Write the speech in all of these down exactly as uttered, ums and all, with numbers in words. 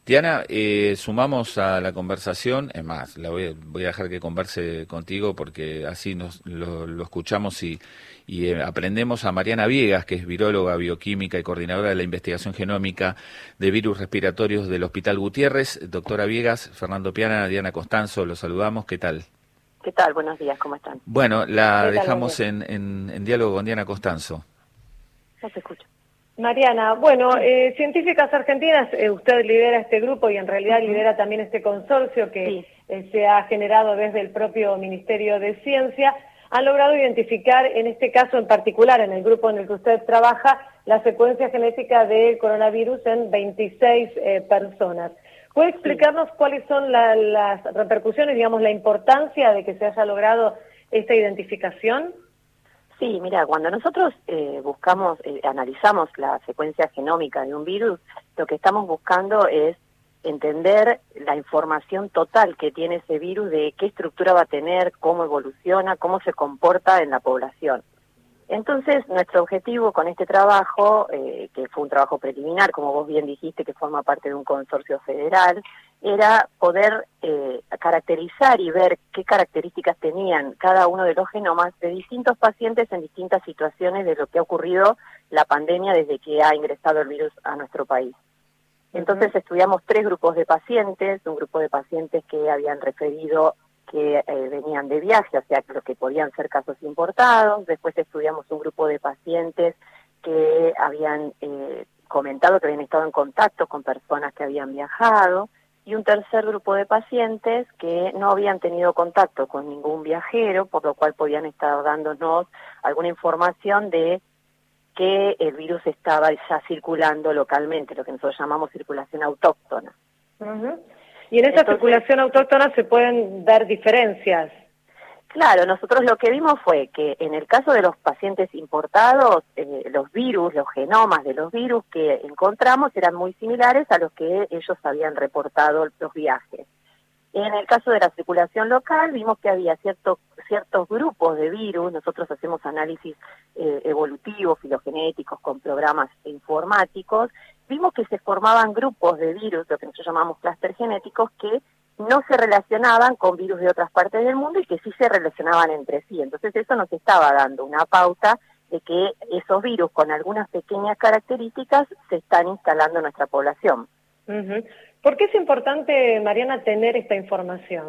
Diana, eh, sumamos a la conversación, es más, la voy, a, voy a dejar que converse contigo porque así nos lo, lo escuchamos y, y eh, aprendemos a Mariana Viegas, que es viróloga, bioquímica y coordinadora de la investigación genómica de virus respiratorios del Hospital Gutiérrez. Doctora Viegas, Fernando Piana, Diana Costanzo, los saludamos, ¿qué tal? ¿Qué tal? Buenos días, ¿cómo están? Bueno, la dejamos en, en, en diálogo con Diana Costanzo. No te escucho. Mariana, bueno, eh, Científicas Argentinas, eh, usted lidera este grupo y en realidad uh-huh. lidera también este consorcio que sí. eh, se ha generado desde el propio Ministerio de Ciencia. Han logrado identificar, en este caso en particular, en el grupo en el que usted trabaja, la secuencia genética del coronavirus en veintiséis eh, personas. ¿Puede explicarnos sí. cuáles son la, las repercusiones, digamos, la importancia de que se haya logrado esta identificación? Sí, mira, cuando nosotros eh, buscamos, eh, analizamos la secuencia genómica de un virus, lo que estamos buscando es entender la información total que tiene ese virus, de qué estructura va a tener, cómo evoluciona, cómo se comporta en la población. Entonces, nuestro objetivo con este trabajo, eh, que fue un trabajo preliminar, como vos bien dijiste, que forma parte de un consorcio federal, era poder eh, caracterizar y ver qué características tenían cada uno de los genomas de distintos pacientes en distintas situaciones de lo que ha ocurrido la pandemia desde que ha ingresado el virus a nuestro país. Entonces, uh-huh. estudiamos tres grupos de pacientes, un grupo de pacientes que habían referido que eh, venían de viaje, o sea, que los que podían ser casos importados. Después estudiamos un grupo de pacientes que habían eh, comentado que habían estado en contacto con personas que habían viajado, y un tercer grupo de pacientes que no habían tenido contacto con ningún viajero, por lo cual podían estar dándonos alguna información de que el virus estaba ya circulando localmente, lo que nosotros llamamos circulación autóctona. Uh-huh. Y en esa Entonces, circulación autóctona se pueden ver diferencias. Claro, nosotros lo que vimos fue que en el caso de los pacientes importados, eh, los virus, los genomas de los virus que encontramos eran muy similares a los que ellos habían reportado los viajes. En el caso de la circulación local vimos que había ciertos ciertos grupos de virus. Nosotros hacemos análisis eh, evolutivos, filogenéticos, con programas informáticos. Vimos que se formaban grupos de virus, lo que nosotros llamamos clúster genéticos, que no se relacionaban con virus de otras partes del mundo y que sí se relacionaban entre sí. Entonces eso nos estaba dando una pauta de que esos virus con algunas pequeñas características se están instalando en nuestra población. Uh-huh. ¿Por qué es importante, Mariana, tener esta información?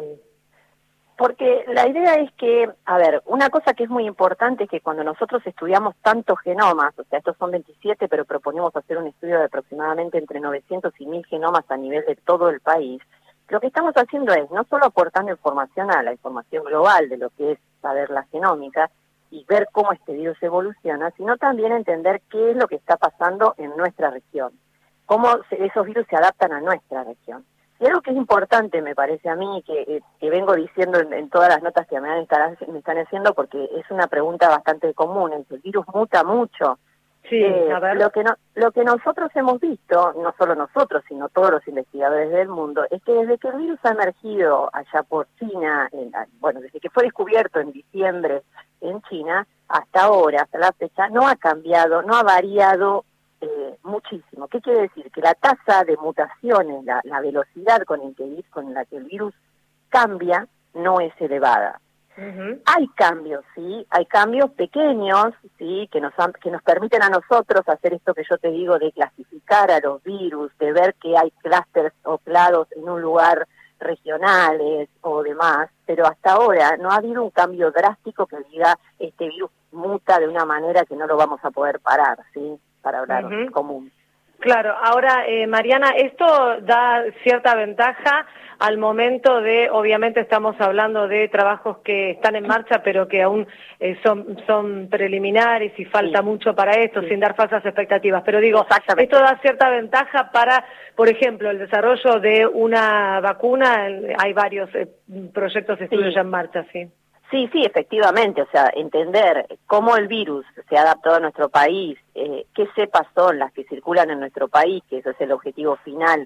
Porque la idea es que, a ver, una cosa que es muy importante es que cuando nosotros estudiamos tantos genomas, o sea, estos son veintisiete, pero proponemos hacer un estudio de aproximadamente entre novecientos y mil genomas a nivel de todo el país, lo que estamos haciendo es no solo aportando información a la información global de lo que es saber la genómica y ver cómo este virus evoluciona, sino también entender qué es lo que está pasando en nuestra región, cómo se, esos virus se adaptan a nuestra región. Y algo que es importante, me parece a mí, que, que vengo diciendo en, en todas las notas que me, han estar, me están haciendo, porque es una pregunta bastante común, es el virus muta mucho. Sí, eh, a ver. Lo que, no, lo que nosotros hemos visto, no solo nosotros, sino todos los investigadores del mundo, es que desde que el virus ha emergido allá por China, en, bueno, desde que fue descubierto en diciembre en China, hasta ahora, hasta la fecha, no ha cambiado, no ha variado Eh, muchísimo. ¿Qué quiere decir? Que la tasa de mutaciones, la, la velocidad con, el que, con la que el virus cambia, no es elevada. Uh-huh. Hay cambios, sí, hay cambios pequeños, sí, que nos, han, que nos permiten a nosotros hacer esto que yo te digo, de clasificar a los virus, de ver que hay clústeres o clados en un lugar regionales o demás, pero hasta ahora no ha habido un cambio drástico que diga este virus muta de una manera que no lo vamos a poder parar, ¿sí? Para hablar uh-huh. común. Claro, ahora, eh, Mariana, esto da cierta ventaja al momento de, obviamente estamos hablando de trabajos que están en marcha, pero que aún eh, son, son preliminares y falta sí. mucho para esto, sí. sin dar falsas expectativas. Pero digo, esto da cierta ventaja para, por ejemplo, el desarrollo de una vacuna. Hay varios eh, proyectos de estudio sí. ya en marcha, ¿sí? Sí, sí, efectivamente, o sea, entender cómo el virus se ha adaptado a nuestro país, eh, qué cepas son las que circulan en nuestro país, que eso es el objetivo final,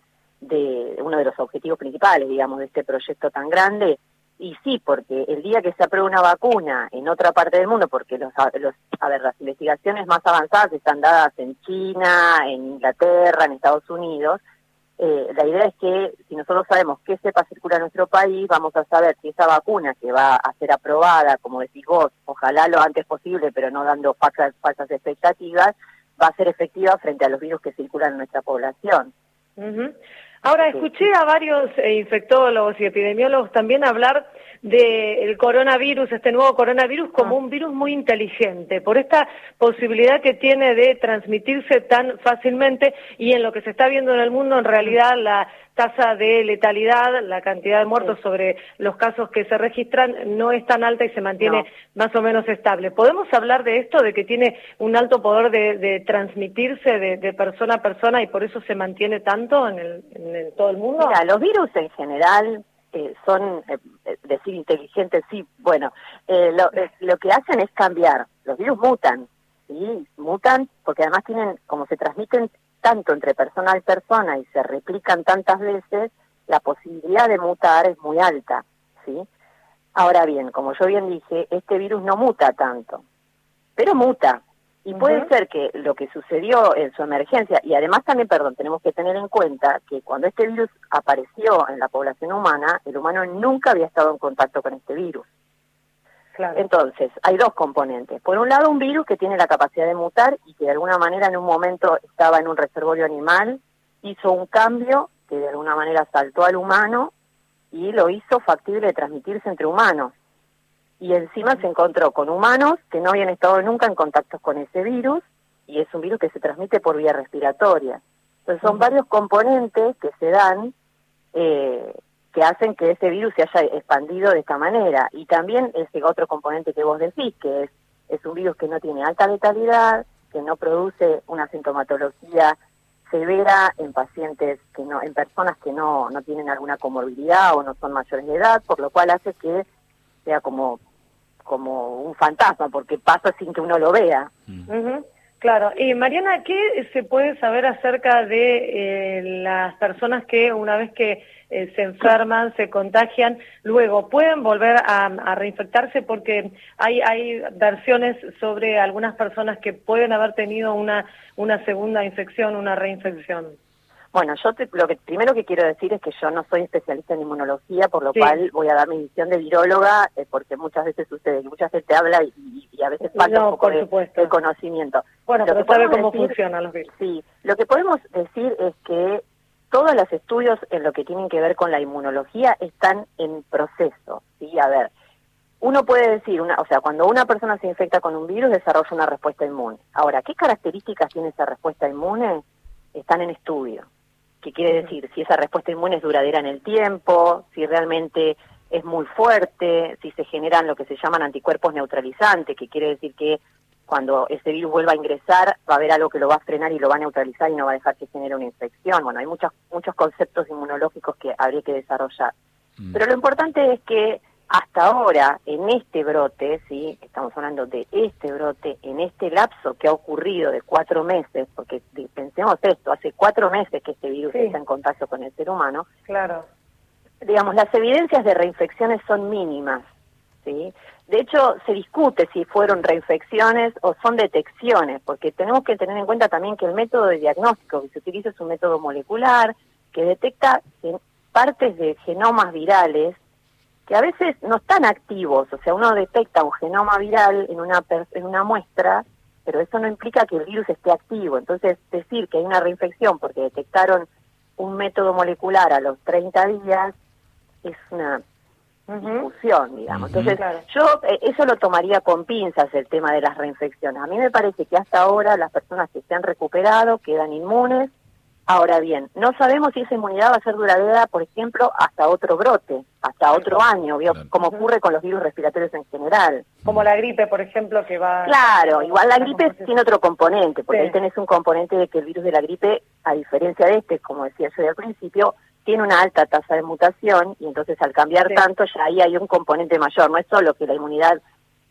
de uno de los objetivos principales, digamos, de este proyecto tan grande. Y sí, porque el día que se apruebe una vacuna en otra parte del mundo, porque los, los, a ver, las investigaciones más avanzadas están dadas en China, en Inglaterra, en Estados Unidos, eh, la idea es que si nosotros sabemos qué cepa circula en nuestro país, vamos a saber si esa vacuna que va a ser aprobada, como decís vos, ojalá lo antes posible, pero no dando falsas, falsas expectativas, va a ser efectiva frente a los virus que circulan en nuestra población. Uh-huh. Ahora, escuché a varios eh, infectólogos y epidemiólogos también hablar del coronavirus, este nuevo coronavirus, como un virus muy inteligente, por esta posibilidad que tiene de transmitirse tan fácilmente, y en lo que se está viendo en el mundo, en realidad la tasa de letalidad, la cantidad de muertos sí. sobre los casos que se registran, no es tan alta y se mantiene no. más o menos estable. ¿Podemos hablar de esto, de que tiene un alto poder de, de transmitirse de, de persona a persona y por eso se mantiene tanto en, el, en el, todo el mundo? Mira, los virus en general eh, son, eh, decir inteligentes, sí, bueno, eh, lo, eh, lo que hacen es cambiar. Los virus mutan, ¿sí? Mutan porque además tienen, como se transmiten tanto entre persona y persona y se replican tantas veces, la posibilidad de mutar es muy alta, ¿sí? Ahora bien, como yo bien dije, este virus no muta tanto, pero muta. Y puede uh-huh. ser que lo que sucedió en su emergencia, y además también, perdón, tenemos que tener en cuenta que cuando este virus apareció en la población humana, el humano nunca había estado en contacto con este virus. Claro. Entonces, hay dos componentes. Por un lado, un virus que tiene la capacidad de mutar y que de alguna manera en un momento estaba en un reservorio animal, hizo un cambio que de alguna manera saltó al humano y lo hizo factible de transmitirse entre humanos. Y encima se encontró con humanos que no habían estado nunca en contacto con ese virus, y es un virus que se transmite por vía respiratoria. Entonces son uh-huh. varios componentes que se dan, eh, que hacen que ese virus se haya expandido de esta manera. Y también ese otro componente que vos decís, que es, es un virus que no tiene alta letalidad, que no produce una sintomatología severa en pacientes, que no, en personas que no, no tienen alguna comorbilidad o no son mayores de edad, por lo cual hace que sea como como un fantasma, porque pasa sin que uno lo vea. Uh-huh. Claro. Y Mariana, ¿qué se puede saber acerca de eh, las personas que una vez que eh, se enferman, se contagian, luego pueden volver a, a reinfectarse? Porque hay hay versiones sobre algunas personas que pueden haber tenido una una segunda infección, una reinfección. Bueno, yo te, lo que primero que quiero decir es que yo no soy especialista en inmunología, por lo sí. cual voy a dar mi visión de viróloga, eh, porque muchas veces sucede que mucha gente habla y, y a veces falta no, un poco de, de conocimiento. Bueno, lo pero sabe cómo decir, funcionan los virus. Sí, lo que podemos decir es que todos los estudios en lo que tienen que ver con la inmunología están en proceso, ¿sí? A ver, uno puede decir, una, o sea, cuando una persona se infecta con un virus desarrolla una respuesta inmune. Ahora, ¿qué características tiene esa respuesta inmune? Están en estudio. ¿Qué quiere decir? Si esa respuesta inmune es duradera en el tiempo, si realmente es muy fuerte, si se generan lo que se llaman anticuerpos neutralizantes, que quiere decir que cuando ese virus vuelva a ingresar va a haber algo que lo va a frenar y lo va a neutralizar y no va a dejar que genere una infección. Bueno, hay muchos, muchos conceptos inmunológicos que habría que desarrollar. Mm. Pero lo importante es que hasta ahora, en este brote, sí, estamos hablando de este brote, en este lapso que ha ocurrido de cuatro meses, porque pensemos esto, hace cuatro meses que este virus sí. está en contacto con el ser humano. Claro. Digamos, las evidencias de reinfecciones son mínimas, ¿sí? De hecho, se discute si fueron reinfecciones o son detecciones, porque tenemos que tener en cuenta también que el método de diagnóstico que se utiliza es un método molecular que detecta partes de genomas virales que a veces no están activos, o sea, uno detecta un genoma viral en una en una muestra, pero eso no implica que el virus esté activo. Entonces, decir que hay una reinfección porque detectaron un método molecular a los treinta días es una discusión, digamos. Uh-huh. Entonces, claro. yo eh, eso lo tomaría con pinzas, el tema de las reinfecciones. A mí me parece que hasta ahora las personas que se han recuperado quedan inmunes. Ahora bien, no sabemos si esa inmunidad va a ser duradera, por ejemplo, hasta otro brote, hasta otro año, ¿vio? Como ocurre con los virus respiratorios en general. Como la gripe, por ejemplo, que va... Claro, igual la gripe tiene otro componente, porque sí. ahí tenés un componente de que el virus de la gripe, a diferencia de este, como decía yo al principio, tiene una alta tasa de mutación, y entonces al cambiar sí. tanto, ya ahí hay un componente mayor. No es solo que la inmunidad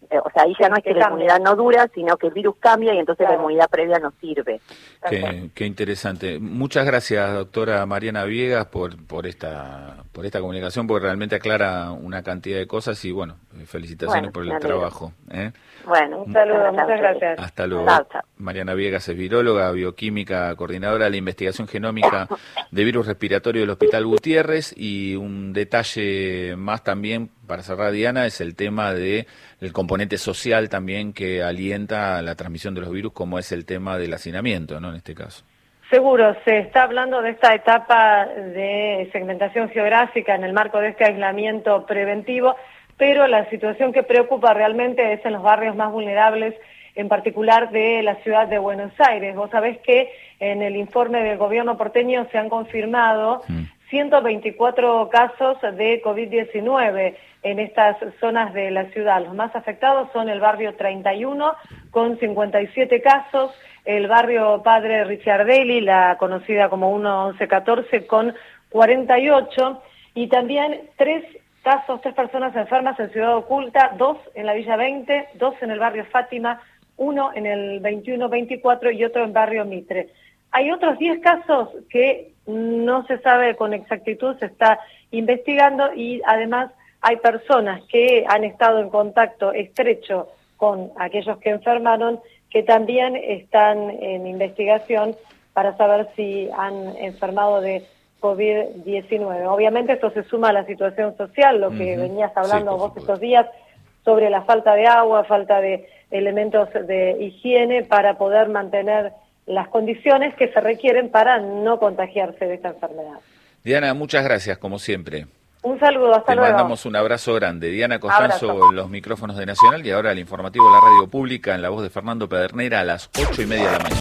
eh, o sea, ahí ya no es que, que la cambia. Inmunidad no dura, sino que el virus cambia y entonces claro. la inmunidad previa no sirve. Qué, qué interesante. Muchas gracias, doctora Mariana Viegas, por por esta por esta comunicación, porque realmente aclara una cantidad de cosas y, bueno, felicitaciones bueno, por el trabajo. ¿eh? Bueno, un saludo, muchas gracias. Hasta luego. Chao, chao. Mariana Viegas es viróloga, bioquímica, coordinadora de la investigación genómica de virus respiratorio del Hospital Gutiérrez, y un detalle más también, para cerrar, Diana, es el tema de el componente social también que alienta la transmisión de los virus, como es el tema del hacinamiento, ¿no? En este caso. Seguro, se está hablando de esta etapa de segmentación geográfica en el marco de este aislamiento preventivo, pero la situación que preocupa realmente es en los barrios más vulnerables, en particular de la ciudad de Buenos Aires. Vos sabés que en el informe del gobierno porteño se han confirmado mm. ciento veinticuatro casos de COVID diecinueve en estas zonas de la ciudad. Los más afectados son el barrio treinta y uno, con cincuenta y siete casos, el barrio Padre Ricciardelli, la conocida como uno once catorce, con cuarenta y ocho, y también tres casos, tres personas enfermas en Ciudad Oculta, dos en la Villa veinte, dos en el barrio Fátima, uno en el veintiuno veinticuatro y otro en barrio Mitre. Hay otros diez casos que no se sabe con exactitud, se está investigando, y además hay personas que han estado en contacto estrecho con aquellos que enfermaron, que también están en investigación para saber si han enfermado de COVID diecinueve. Obviamente esto se suma a la situación social, lo que uh-huh. venías hablando sí, vos estos días, sobre la falta de agua, falta de elementos de higiene para poder mantener las condiciones que se requieren para no contagiarse de esta enfermedad. Diana, muchas gracias, como siempre. Un saludo, hasta Te luego. Te mandamos un abrazo grande. Diana Costanzo, los micrófonos de Nacional, y ahora el informativo de la radio pública en la voz de Fernando Pedernera a las ocho y media de la mañana.